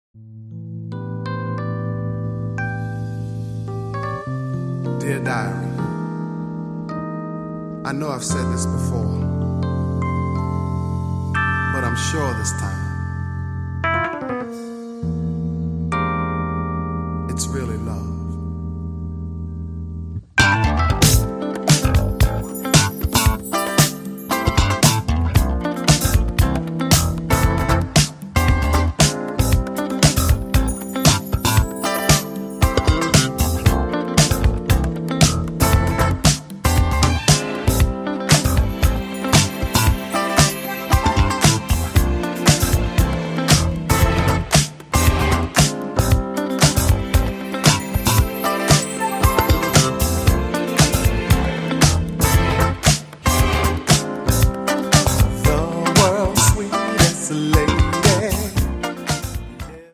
Dear Diary, I know I've said this before, but I'm sure this time